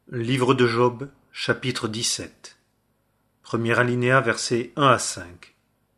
Livre de Job, chapitre 17. Premier alinéa, versets 1 à 5.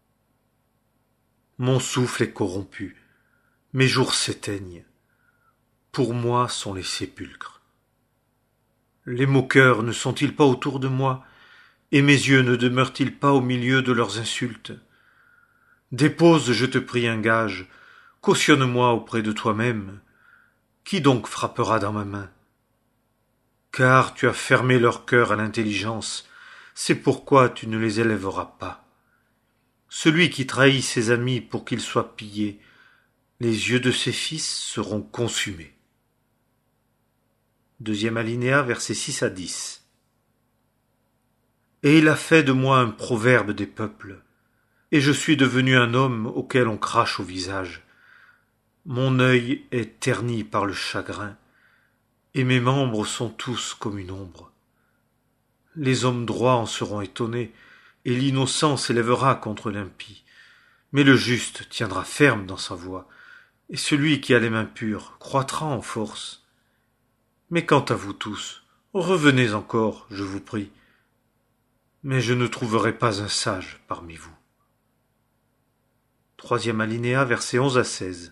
Mon souffle est corrompu, mes jours s'éteignent. Pour moi sont les sépulcres. Les moqueurs ne sont-ils pas autour de moi, et mes yeux ne demeurent-ils pas au milieu de leurs insultes? Dépose, je te prie, un gage, cautionne-moi auprès de toi-même. Qui donc frappera dans ma main? Car tu as fermé leur cœur à l'intelligence, c'est pourquoi tu ne les élèveras pas. Celui qui trahit ses amis pour qu'ils soient pillés, les yeux de ses fils seront consumés. Deuxième alinéa, versets 6 à 10. Et il a fait de moi un proverbe des peuples, et je suis devenu un homme auquel on crache au visage. Mon œil est terni par le chagrin, et mes membres sont tous comme une ombre. Les hommes droits en seront étonnés, et l'innocent s'élèvera contre l'impie. Mais le juste tiendra ferme dans sa voie, et celui qui a les mains pures croîtra en force. Mais quant à vous tous, revenez encore, je vous prie. Mais je ne trouverai pas un sage parmi vous. Troisième alinéa, versets 11 à 16.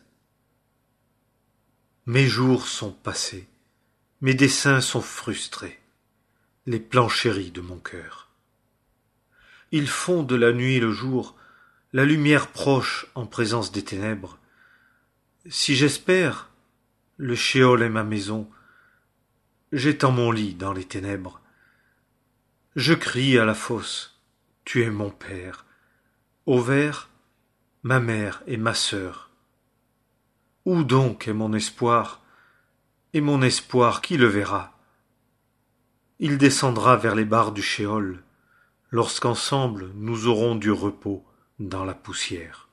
Mes jours sont passés, mes desseins sont frustrés, les plans chéris de mon cœur. Ils font de la nuit le jour, la lumière proche en présence des ténèbres. Si j'espère, le shéol est ma maison, j'étends mon lit dans les ténèbres. Je crie à la fosse, tu es mon père. Au ver, ma mère et ma sœur. Où donc est mon espoir? Et mon espoir, qui le verra? Il descendra vers les barres du shéol, lorsqu'ensemble nous aurons du repos dans la poussière.